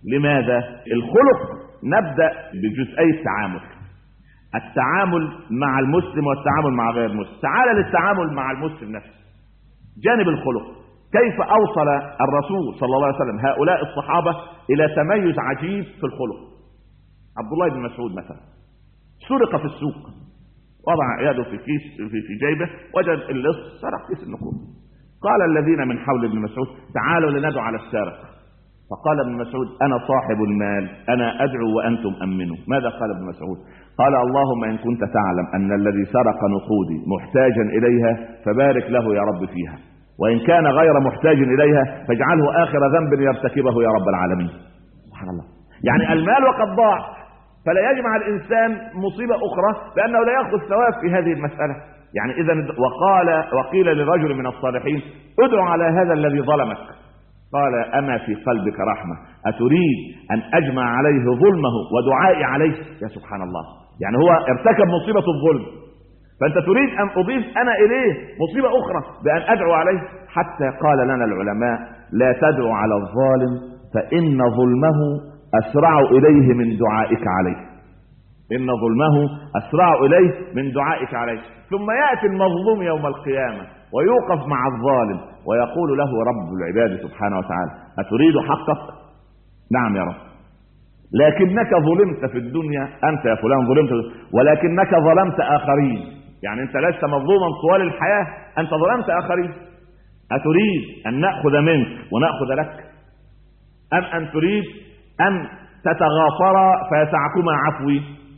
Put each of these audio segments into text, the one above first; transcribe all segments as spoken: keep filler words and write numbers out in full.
لماذا؟ الخلق نبدأ بجزئي التعامل، التعامل مع المسلم والتعامل مع غير المسلم. تعال للتعامل مع المسلم نفسه، جانب الخلق. كيف أوصل الرسول صلى الله عليه وسلم هؤلاء الصحابة إلى تميز عجيب في الخلق؟ عبد الله بن مسعود مثلا سرق في السوق، وضع يده في كيس في, في جيبه، وجد اللص سرق كيس النقود. قال الذين من حول ابن مسعود تعالوا لندعو على السارق. فقال ابن مسعود أنا صاحب المال، أنا أدعو وأنتم أمنوا. ماذا قال ابن مسعود؟ قال اللهم إن كنت تعلم أن الذي سرق نقودي محتاجا إليها فبارك له يا رب فيها، وإن كان غير محتاج إليها فاجعله آخر ذنب يرتكبه يا رب العالمين. سبحان الله. يعني المال وقد ضاع، فلا يجمع الإنسان مصيبة أخرى لأنه لا يأخذ ثواب في هذه المسألة. يعني إذا وقال وقيل لرجل من الصالحين ادعو على هذا الذي ظلمك. قال أما في قلبك رحمة أتريد أن أجمع عليه ظلمه ودعائي عليه؟ يا سبحان الله. يعني هو ارتكب مصيبة الظلم، فأنت تريد أن أضيف أنا إليه مصيبة أخرى بأن أدعو عليه؟ حتى قال لنا العلماء لا تدعو على الظالم فإن ظلمه أسرع إليه من دعائك عليه. إن ظلمه أسرع إليه من دعائك عليه. ثم يأتي المظلوم يوم القيامة ويوقف مع الظالم ويقول له رب العباد سبحانه وتعالى أتريد حقك؟ نعم يا رب، لكنك ظلمت في الدنيا، أنت يا فلان ظلمت، ولكنك ظلمت آخرين. يعني أنت لست مظلوما طوال الحياة، أنت ظلمت آخرين. أتريد أن نأخذ منك ونأخذ لك، أم أن تريد أن تتغافر فيسعكما عفوي؟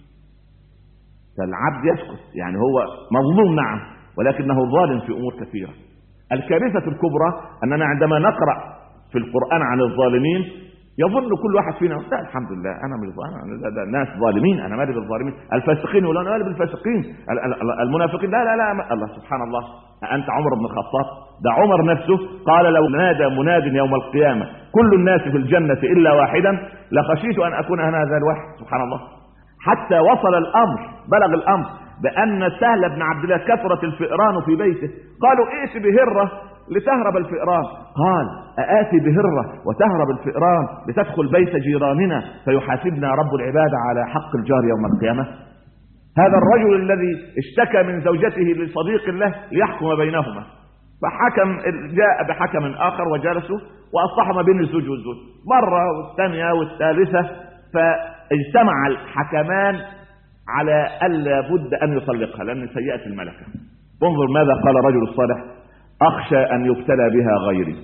فالعبد يسكت، يعني هو مظلوم نعم، ولكنه ظالم في أمور كثيرة. الكارثة الكبرى أننا عندما نقرأ في القرآن عن الظالمين يظن كل واحد فينا لا الحمد لله أنا مش ظالم، الناس ظالمين أنا مالي بالظالمين، الفاسقين ولا أنا مالي بالفاسقين، المنافقين لا لا لا الله سبحان الله. أنت عمر بن الخطاب؟ ده عمر نفسه قال لو نادى مناد يوم القيامة كل الناس في الجنة إلا واحدا لخشيت أن أكون أنا هذا الواحد. سبحان الله. حتى وصل الأمر، بلغ الأمر بأن سهل بن عبد الله كثرت الفئران في بيته، قالوا ائت بهرة لتهرب الفئران. قال أآتي بهرة وتهرب الفئران لتدخل بيت جيراننا فيحاسبنا رب العباد على حق الجار يوم القيامة؟ هذا الرجل الذي اشتكى من زوجته لصديق له ليحكم بينهما، فحكم جاء بحكم آخر وجلسوا وأصلح ما بين الزوج والزوج مرة والثانية والثالثة، فاجتمع الحكمان على ألا بد أن يطلقها لأن سيئة الملكة. انظر ماذا قال الرجل الصالح: أخشى أن يبتلى بها غيري.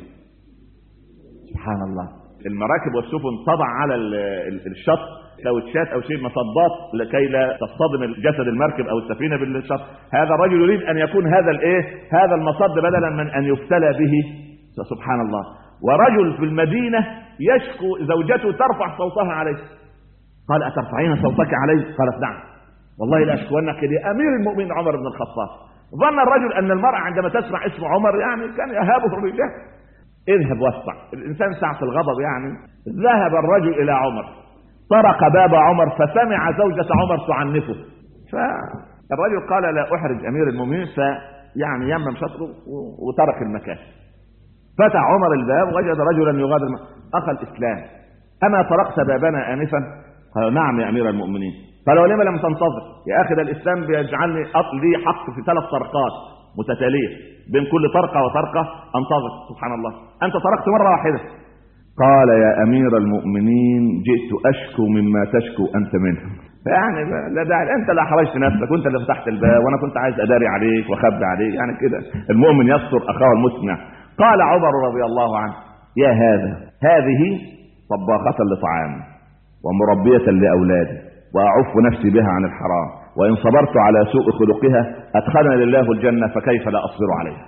سبحان الله. المراكب والسفن تضع على الشط كاوتشات أو شيء مصدات لكي لا تصطدم الجسد المركب أو السفينة بالشط. هذا الرجل يريد أن يكون هذا الإيه هذا المصد بدلا من أن يبتلى به. سبحان الله. ورجل في المدينة يشكو زوجته ترفع صوتها عليه، قال أترفعين صوتك علي؟ قالت نعم والله لا أشكونك لأمير المؤمنين عمر بن الخطاب. ظن الرجل أن المرأة عندما تسمع اسم عمر يعني كان يهابه الرجال. اذهب واسمع. الإنسان ساعة الغضب يعني. ذهب الرجل إلى عمر، طرق باب عمر فسمع زوجة عمر تعنفه، فالرجل قال لا أحرج أمير المؤمنين، فيعني يمم شطره وترك المكان. فتح عمر الباب وجد رجلا يغادر المكان. أخي الإسلام أما طرقت بابنا آنفا؟ قال نعم يا أمير المؤمنين. قال ولما لم تنتظر؟ يا أخي ده الإسلام بيجعلني لي حق في ثلاث طرقات متتالية، بين كل طرقة وطرقة أنتظر. سبحان الله. أنت طرقت مرة واحدة. قال يا أمير المؤمنين جئت أشكو مما تشكو أنت منه. يعني لا داعي، أنت اللي أحرجت نفسك وأنت اللي فتحت الباب وأنا كنت عايز أداري عليك وأخبي عليك، يعني كده المؤمن يستر أخاه المسلم. قال عمر رضي الله عنه يا هذا هذه طباخة لطعام ومربية لأولادي وأعف نفسي بها عن الحرام، وإن صبرت على سوء خلقها أدخلني لله الجنة فكيف لا أصبر عليها.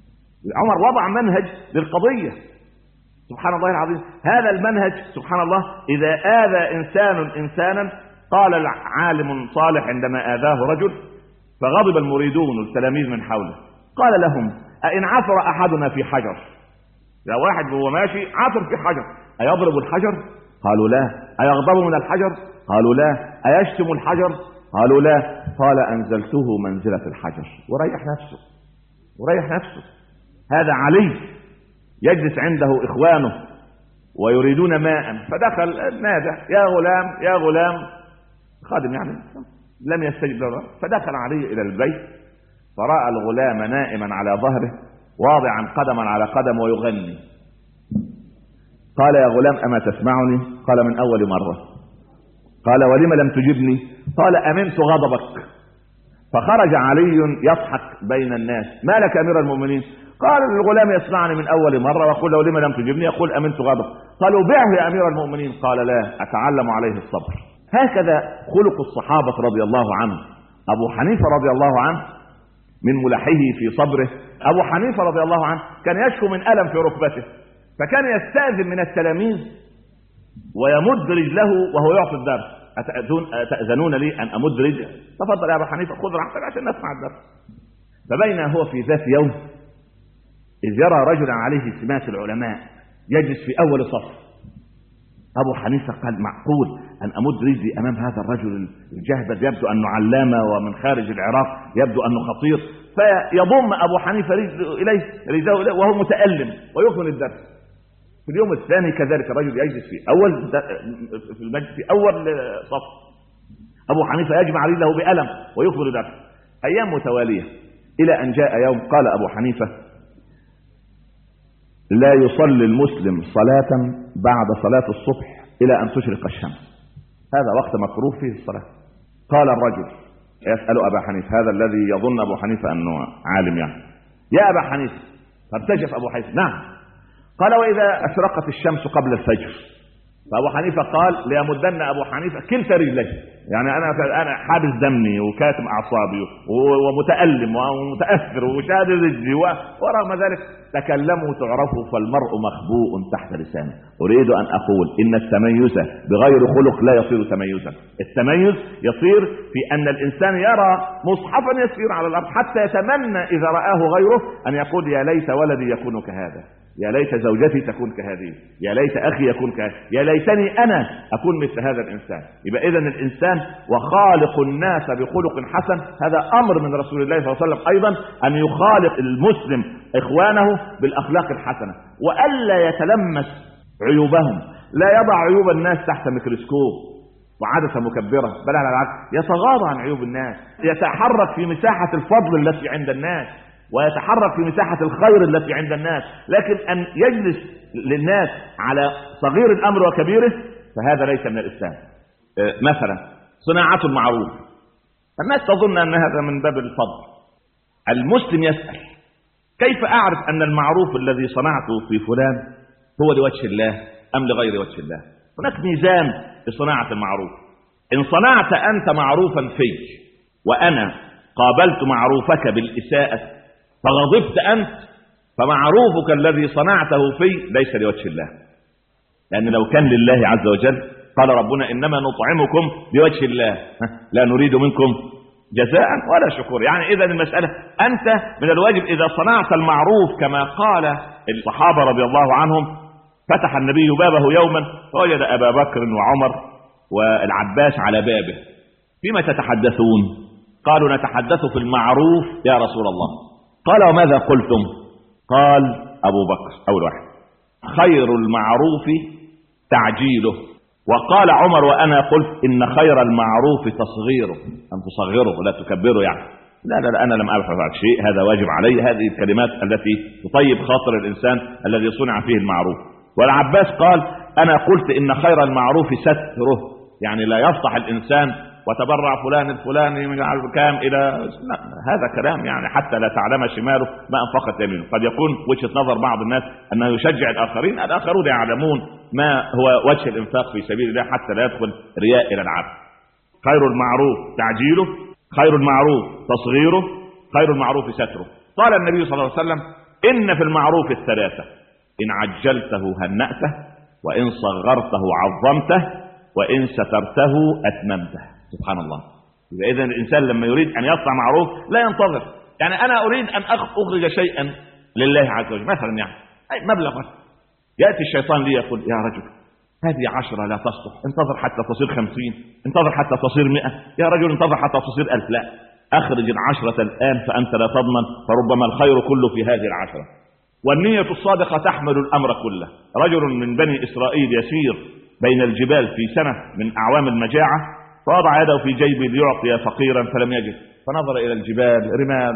عمر وضع منهج للقضية. سبحان الله العظيم. هذا المنهج سبحان الله. إذا آذى إنسان إنسانا، قال العالم صالح عندما آذاه رجل فغضب المريدون والتلاميذ من حوله، قال لهم أئن عثر أحدنا في حجر، لو واحد هو ماشي عثر في حجر أيضرب الحجر؟ قالوا لا. أيغضب من الحجر؟ قالوا لا. أيشتم الحجر؟ قالوا لا. قال أنزلته منزلة الحجر وريح نفسه وريح نفسه. هذا علي يجلس عنده إخوانه ويريدون ماء، فدخل نادى يا غلام يا غلام، خادم يعني لم يستجب له، فدخل عليه إلى البيت فرأى الغلام نائما على ظهره واضعا قدما على قدم ويغني. قال يا غلام أما تسمعني؟ قال من أول مرة. قال ولم لم تجبني؟ قال أمنت غضبك. فخرج علي يضحك بين الناس ما لك أمير المؤمنين؟ قال الغلام يسمعني من أول مرة ويقول له لما لم تجبني؟ يقول أمنت غضب. قالوا بعه يا أمير المؤمنين. قال لا، أتعلم عليه الصبر. هكذا خلق الصحابة رضي الله عنه. أبو حنيفة رضي الله عنه من ملحه في صبره، أبو حنيفة رضي الله عنه كان يشكو من ألم في ركبته، فكان يستأذن من التلاميذ ويمد رجله وهو يعطي الدرس. أتأذنون لي أن أمد رجله؟ تفضل يا أبو حنيفة خذ راحتك عشان نسمع الدرس. فبين هو في ذات يوم إذ يرى رجلا عليه سمات العلماء يجلس في أول صف. أبو حنيفة قال معقول أن أمد رجلي أمام هذا الرجل الجهبذ، يبدو أنه علامة ومن خارج العراق، يبدو أنه خطير. فيضم أبو حنيفة رجله إليه رجله إليه وهو متألم ويكمل الدرس. في اليوم الثاني كذلك الرجل يجلس في أول في المجلس في أول صف، أبو حنيفة يجمع رجله بألم ويكمل الدرس. أيام متوالية إلى أن جاء يوم قال أبو حنيفة لا يصلي المسلم صلاة بعد صلاة الصبح إلى أن تشرق الشمس، هذا وقت مكروه فيه الصلاة. قال الرجل يسأل أبا حنيفة، هذا الذي يظن أبو حنيفة أنه عالم يعني، يا أبا حنيفة، فارتجف أبو حنيفة نعم. قال وإذا أشرقت الشمس قبل الفجر؟ فأبو حنيفة قال ليمدن أبو حنيفة كلتا رجليه، يعني أنا أنا حابس دمي وكاتم أعصابي ومتألم ومتأثر وشاد رجلي، ورغم ذلك تكلموا تعرفوا فالمرء مخبوء تحت لسانه. أريد أن أقول إن التميز بغير خلق لا يصير تميزا. التميز يصير في أن الإنسان يرى مصحفا يسير على الأرض حتى يتمنى إذا رآه غيره أن يقول يا ليت ولدي يكون كهذا، يا ليت زوجتي تكون كهذه، يا ليت أخي يكون كهذا، يا ليتني أنا أكون مثل هذا الإنسان. يبقى إذن الإنسان وخالق الناس بخلق حسن، هذا أمر من رسول الله صلى الله عليه وسلم أيضا أن يخالق المسلم إخوانه بالأخلاق الحسنة وألا يتلمس عيوبهم، لا يضع عيوب الناس تحت ميكروسكوب وعدسة مكبرة، بل على العكس يتغاضى عن عيوب الناس، يتحرك في مساحة الفضل التي عند الناس ويتحرك في مساحة الخير التي عند الناس. لكن أن يجلس للناس على صغير الأمر وكبيره فهذا ليس من الإسلام. مثلا صناعة المعروف، الناس تظن أن هذا من باب الفضل. المسلم يسأل كيف أعرف أن المعروف الذي صنعته في فلان هو لوجه الله أم لغير وجه الله؟ هناك ميزان لصناعة المعروف. إن صنعت أنت معروفا في وأنا قابلت معروفك بالإساءة فغضبت أنت، فمعروفك الذي صنعته في ليس لوجه الله، لأن لو كان لله عز وجل قال ربنا إنما نطعمكم لوجه الله لا نريد منكم جزاء ولا شكور. يعني إذا المسألة أنت من الواجب إذا صنعت المعروف كما قال الصحابة رضي الله عنهم، فتح النبي بابه يوما فوجد أبا بكر وعمر والعباس على بابه، فيما تتحدثون؟ قالوا نتحدث في المعروف يا رسول الله. قال وماذا قلتم؟ قال أبو بكر أول واحد خير المعروف تعجيله، وقال عمر وأنا قلت إن خير المعروف تصغيره، أن تصغره لا تكبره. يعني لا لا, لا أنا لم أفعل شيء، هذا واجب علي. هذه الكلمات التي تطيب خاطر الإنسان الذي صنع فيه المعروف. والعباس قال أنا قلت إن خير المعروف ستره، يعني لا يفضح الإنسان وتبرع فلان الفلاني من كام إلى لا. هذا كلام يعني حتى لا تعلم شماله ما أنفقت يمينه. قد يكون وجهة نظر بعض الناس أنه يشجع الآخرين، الآخرون يعلمون ما هو وجه الإنفاق في سبيل الله حتى لا يدخل رياء إلى العبد. خير المعروف تعجيله، خير المعروف تصغيره، خير المعروف ستره. قال النبي صلى الله عليه وسلم إن في المعروف الثلاثة، إن عجلته هنأته، وإن صغرته عظمته، وإن سترته أتممته. سبحان الله. إذا الإنسان لما يريد أن يصنع معروف لا ينتظر. يعني أنا أريد أن أخرج شيئا لله عز وجل مثلا، يعني أي مبلغ مثلا، يأتي الشيطان لي يقول يا رجل هذه عشرة لا تصلح، انتظر حتى تصير خمسين، انتظر حتى تصير مئة، يا رجل انتظر حتى تصير ألف. لا، أخرج العشرة الآن فأنت لا تضمن، فربما الخير كله في هذه العشرة. والنية الصادقة تحمل الأمر كله. رجل من بني إسرائيل يسير بين الجبال في سنة من أعوام المجاعة، فوضع يده في جيبه ليعطي فقيرا فلم يجد، فنظر إلى الجبال رمال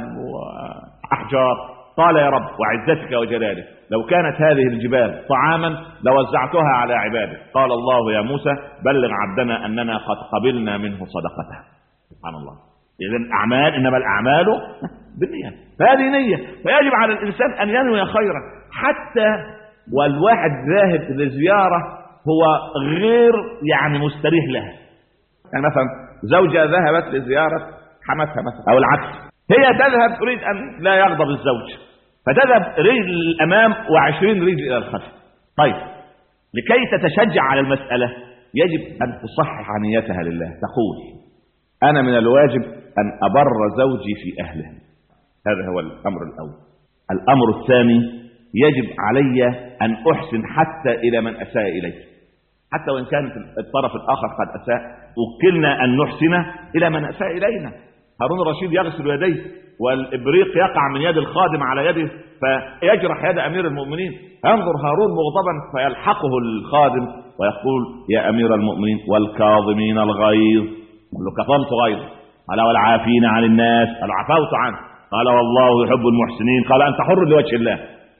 وأحجار، قال يا رب وعزتك وجلالك لو كانت هذه الجبال طعاما لوزعتها على عبادك. قال الله يا موسى بلغ عبدنا أننا قد قبلنا منه صدقته. سبحان الله. إذن أعمال، إنما الأعمال بالنية، فهذه نية. فيجب على الإنسان أن ينوي خيرا، حتى والواحد ذاهب لزيارة هو غير يعني مستريح لها. يعني مثلا زوجة ذهبت لزيارة حماتها مثلا أو العكس، هي تذهب تريد أن لا يغضب الزوج، فتذهب رجل للأمام وعشرين رجل إلى الخلف. طيب لكي تتشجع على المسألة يجب أن تصحح نيتها لله، تقول أنا من الواجب أن أبر زوجي في أهله. هذا هو الأمر الأول. الأمر الثاني يجب علي أن أحسن حتى إلى من أساء إليه، حتى وإن كان الطرف الآخر قد أساء، وكلنا أن نحسن إلى من أساء إلينا. هارون الرشيد يغسل يديه والإبريق يقع من يد الخادم على يده فيجرح يد أمير المؤمنين، ينظر هارون مغضبا فيلحقه الخادم ويقول يا أمير المؤمنين والكاظمين الغيظ، كظمت غيظ. قال والعافين عن الناس، قال عفوت عنه. قال والله يحب المحسنين. قال أنت حر لوجه الله.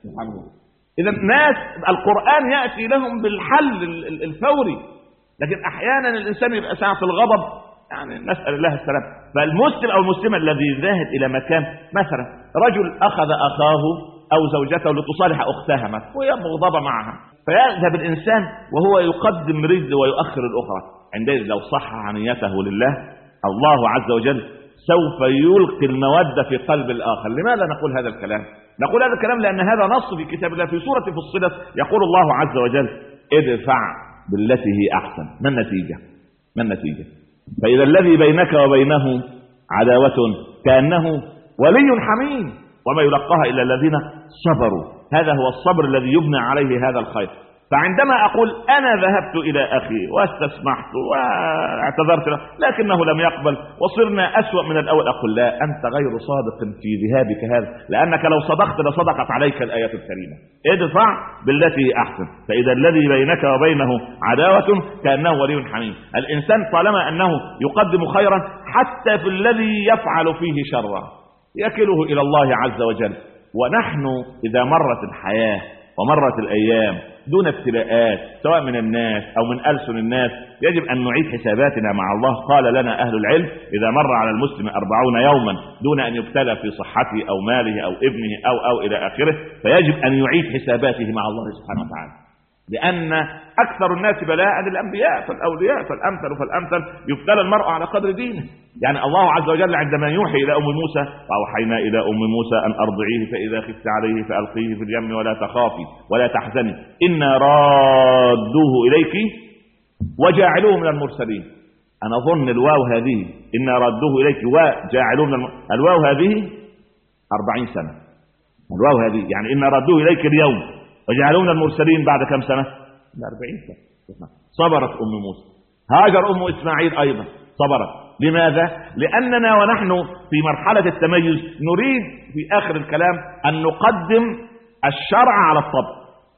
إذا الناس القرآن يأتي لهم بالحل الفوري، لكن أحيانا الإنسان يبقى ساعة الغضب يعني نسأل الله السلام. فالمسلم أو المسلمة الذي ذاهب إلى مكان، مثلا رجل أخذ أخاه أو زوجته لتصالح أختها مثلا وهي مغضبة معها، فيذهب الإنسان وهو يقدم رجل ويؤخر الأخرى. عندئذ لو صحح نيته لله الله عز وجل سوف يلقي المودة في قلب الآخر. لماذا نقول هذا الكلام؟ نقول هذا الكلام لأن هذا نص في كتاب الله. في سورة فصلت يقول الله عز وجل ادفع بالتي هي أحسن. ما النتيجة؟ ما النتيجة؟ فإذا الذي بينك وبينه عداوة كأنه ولي حميم وما يلقاها إلا الذين صبروا. هذا هو الصبر الذي يبنى عليه هذا الخير. فعندما أقول أنا ذهبت إلى أخي واستسمحت واعتذرت له لكنه لم يقبل وصرنا أسوأ من الأول، أقول لا، أنت غير صادق في ذهابك هذا، لأنك لو صدقت لصدقت عليك الآيات الكريمة ادفع بالتي أحسن فإذا الذي بينك وبينه عداوة كأنه ولي حميم. الإنسان طالما أنه يقدم خيرا حتى في الذي يفعل فيه شرا يكله إلى الله عز وجل. ونحن إذا مرت الحياة ومرت الأيام دون ابتلاءات سواء من الناس أو من ألسن الناس يجب أن نعيد حساباتنا مع الله. قال لنا أهل العلم إذا مر على المسلم أربعون يوما دون أن يبتلى في صحته أو ماله أو ابنه أو أو إلى آخره فيجب أن يعيد حساباته مع الله سبحانه وتعالى، لأن أكثر الناس بلاء الأنبياء فالأولياء فالأمثل فالأمثل يبتلى المرء على قدر دينه. يعني الله عز وجل عندما يوحي إلى أم موسى وأوحينا إلى أم موسى أن أرضعيه فإذا خفت عليه فألقيه في اليم ولا تخافي ولا تحزني إنا رادوه إليك وجاعلوه من المرسلين. أنا أظن الواو هذه إنا رادوه إليك وجاعلوه من المرسلين، الواو هذه أربعين سنة. الواو هذه يعني إنا رادوه إليك اليوم وجعلونا المرسلين بعد كم سنة؟ أربعين سنة. صبرت أم موسى. هاجر أم إسماعيل أيضا صبرت. لماذا؟ لأننا ونحن في مرحلة التميز نريد في آخر الكلام أن نقدم الشرع على الطبع.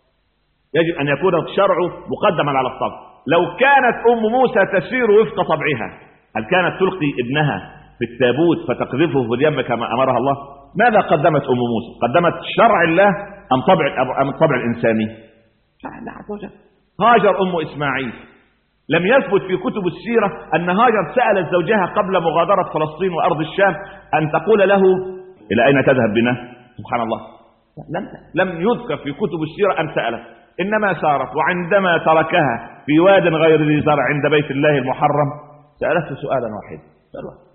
يجب أن يكون الشرع مقدما على الطبع. لو كانت أم موسى تسير وفق طبعها هل كانت تلقي ابنها في التابوت فتقذفه في اليم كما أمرها الله؟ ماذا قدمت أم موسى؟ قدمت شرع الله أم طبع أم الطبع الإنساني؟ شرع الله عز وجل. هاجر أم إسماعيل لم يثبت في كتب السيرة أن هاجر سألت زوجها قبل مغادرة فلسطين وأرض الشام أن تقول له إلى أين تذهب بنا؟ سبحان الله، لم لم يذكر في كتب السيرة أن سألت، إنما سارت. وعندما تركها في واد غير ذي زرع عند بيت الله المحرم سألته سؤالا واحدا، سألوه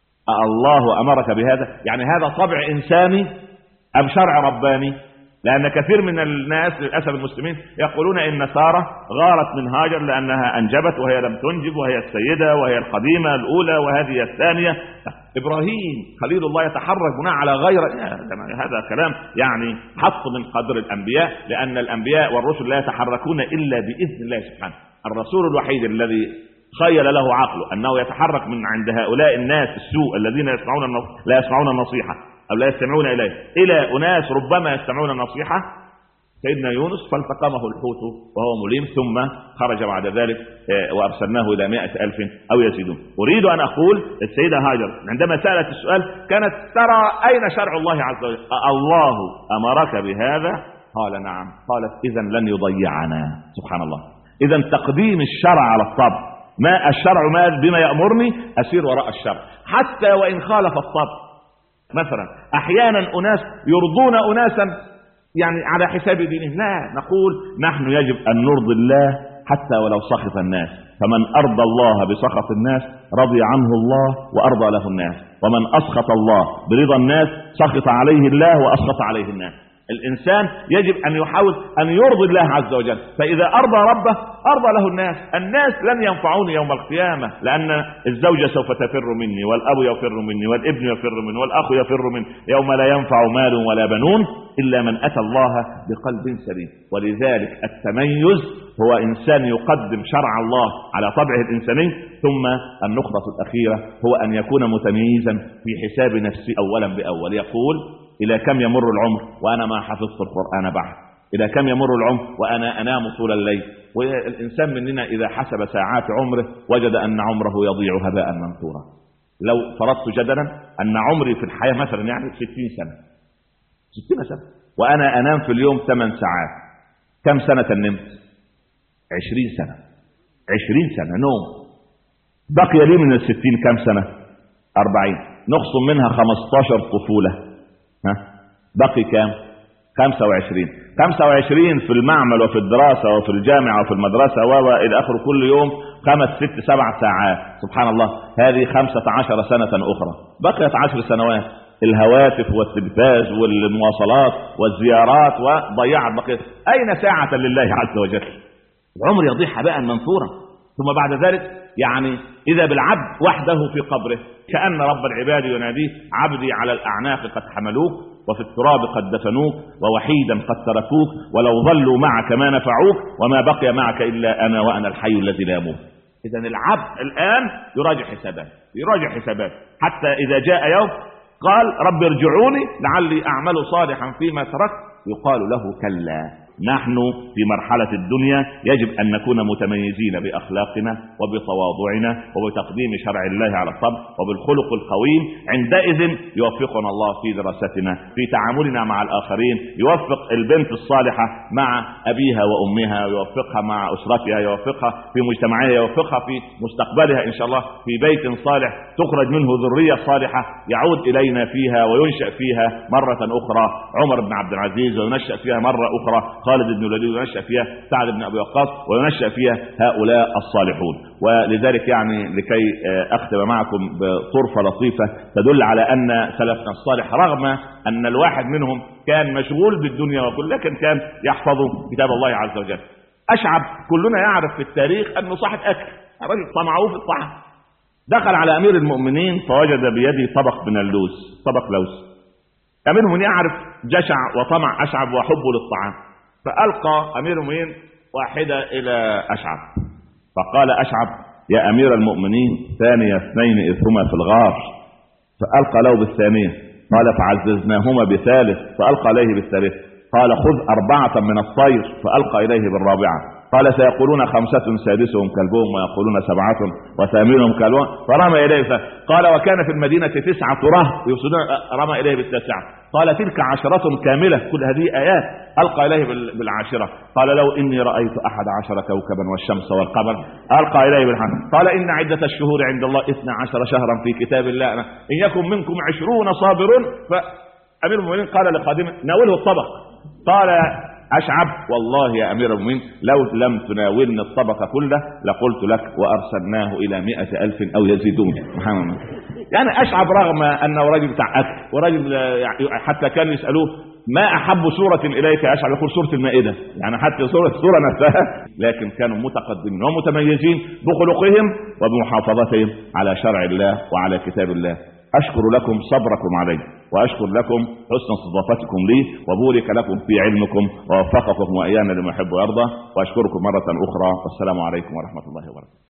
الله أمرك بهذا؟ يعني هذا طبع إنساني أم شرع رباني؟ لأن كثير من الناس للأسف المسلمين يقولون إن سارة غارت من هاجر لأنها أنجبت وهي لم تنجب وهي السيدة وهي القديمة الأولى وهذه الثانية. إبراهيم خليل الله يتحرك بناء على غير، هذا كلام يعني حط من قدر الأنبياء، لأن الأنبياء والرسل لا يتحركون إلا بإذن الله سبحانه. الرسول الوحيد الذي خيل له عقله أنه يتحرك من عند هؤلاء الناس السوء الذين يسمعون لا يسمعون النصيحة أو لا يستمعون إليه إلى أناس ربما يستمعون النصيحة سيدنا يونس فالتقمه الحوت وهو مليم ثم خرج بعد ذلك وأرسلناه إلى مائة ألف أو يزيدون. أريد أن أقول السيدة هاجر عندما سألت السؤال كانت ترى أين شرع الله عز وجل. الله أمرك بهذا؟ قال نعم. قالت إذن لن يضيعنا. سبحان الله. إذن تقديم الشرع على الطبع، ما الشرع ما بما يأمرني أسير وراء الشرع حتى وإن خالف الطبع. مثلا أحيانا أناس يرضون أناسا يعني على حساب دينهم، لا، نقول نحن يجب أن نرضي الله حتى ولو سخط الناس، فمن أرضى الله بسخط الناس رضي عنه الله وأرضى له الناس، ومن أسخط الله برضا الناس سخط عليه الله وأسخط عليه الناس. الإنسان يجب أن يحاول أن يرضي الله عز وجل، فإذا أرضى ربه أرضى له الناس. الناس لن ينفعوني يوم القيامة، لأن الزوجة سوف تفر مني، والأب يفر مني، والابن يفر مني، والأخ يفر مني، يوم لا ينفع مال ولا بنون إلا من أتى الله بقلب سليم. ولذلك التميز هو إنسان يقدم شرع الله على طبعه الإنساني. ثم النقطة الأخيرة هو أن يكون متميزا في حساب نفسه أولا بأول. يقول إلى كم يمر العمر وأنا ما حفظت القرآن بعد؟ إلى كم يمر العمر وأنا أنام طول الليل؟ والإنسان مننا إذا حسب ساعات عمره وجد أن عمره يضيع هباء منثورا. لو فرضت جدلا أن عمري في الحياة مثلا يعني ستين سنة ستين سنة وأنا أنام في اليوم ثمان ساعات، كم سنة نمت؟ عشرين سنة. عشرين سنة نوم. بقي لي من الستين كم سنة؟ أربعين. نخصم منها خمستاشر طفولة، ها بقي كام؟ خمسة وعشرين. خمسة وعشرين في المعمل وفي الدراسة وفي الجامعة وفي المدرسة وإلى آخر كل يوم خمس ست سبع ساعات. سبحان الله، هذه خمسة عشر سنة أخرى. بقيت عشر سنوات الهواتف والتلفاز والمواصلات والزيارات وضيعت بقيت. أين ساعة لله عز وجل؟ العمر يضيع هباء منثورا. ثم بعد ذلك يعني إذا بالعبد وحده في قبره كأن رب العباد يناديه: عبدي على الأعناق قد حملوك، وفي التراب قد دفنوك، ووحيدا قد تركوك، ولو ظلوا معك ما نفعوك، وما بقي معك إلا أنا وأنا الحي الذي لا يموت. إذن العبد الآن يراجع حسابات يراجع حسابات حتى إذا جاء يوم قال: رب ارجعوني لعلي أعمل صالحا فيما تركت، يقال له: كلا. نحن في مرحلة الدنيا يجب أن نكون متميزين بأخلاقنا وبتواضعنا وبتقديم شرع الله على الطبع وبالخلق القويم. عندئذ يوفقنا الله في دراستنا، في تعاملنا مع الآخرين، يوفق البنت الصالحة مع أبيها وأمها، يوفقها مع أسرتها، يوفقها في مجتمعها، يوفقها في مستقبلها إن شاء الله في بيت صالح تخرج منه ذرية صالحة يعود إلينا فيها وينشأ فيها مرة أخرى عمر بن عبد العزيز، وينشأ فيها مرة أخرى خالد بن الوليد، وينشأ فيها سعد بن أبي وقاص، وينشأ فيها هؤلاء الصالحون. ولذلك يعني لكي أختم معكم بطرفة لطيفة تدل على أن سلفنا الصالح رغم أن الواحد منهم كان مشغول بالدنيا وكل، لكن كان يحفظ كتاب الله عز وجل. أشعب كلنا يعرف في التاريخ أنه صاحب أكل، رجل طمعوه في الطعام. دخل على أمير المؤمنين فوجد بيده طبق من اللوز، طبق لوز. أمير المؤمنين يعرف جشع وطمع أشعب وحبه للطعام، فألقى أمير المؤمنين واحدة إلى أشعب، فقال أشعب: يا أمير المؤمنين، ثاني اثنين إذ هما في الغار. فألقى له بالثانية، قال: فعززناهما بثالث، فألقى إليه بالثالث. قال: خذ أربعة من الطير، فألقى إليه بالرابعة. قال: سيقولون خمسة سادسهم كلبهم، ويقولون سبعة وثامنهم كلبهم، فرمى إليه. قال: وكان في المدينة تسعة رهط يفسدون، رمى إليه بالتاسعة. قال: تلك عشرة كاملة، كل هذه آيات. ألقى إليه بالعاشرة. قال: لو إني رأيت أحد عشر كوكبا والشمس والقمر. ألقى إليه بالحمد. قال: إن عدة الشهور عند الله اثنا عشر شهرا في كتاب الله، إن يكن منكم عشرون صابرون. فأمير المؤمنين قال لخادمه: ناوله الطبق. قال أشعب: والله يا أمير المؤمنين، لو لم تناولني الطبق كله لقلت لك وأرسلناه إلى مئة ألف أو يزيدون. يعني أشعب رغم أنه رجل بتاع أكل ورجل حتى كانوا يسألوه: ما أحب سورة إليك يا أشعب؟ يقول: سورة المائدة. يعني حتى سورة سورة نفسها، لكن كانوا متقدمين ومتميزين بخلقهم وبمحافظتهم على شرع الله وعلى كتاب الله. أشكر لكم صبركم علي، وأشكر لكم حسن استضافتكم لي، وبورك لكم في علمكم، ووفقكم وإيانا لما يحب ويرضى، وأشكركم مرة أخرى، والسلام عليكم ورحمة الله وبركاته.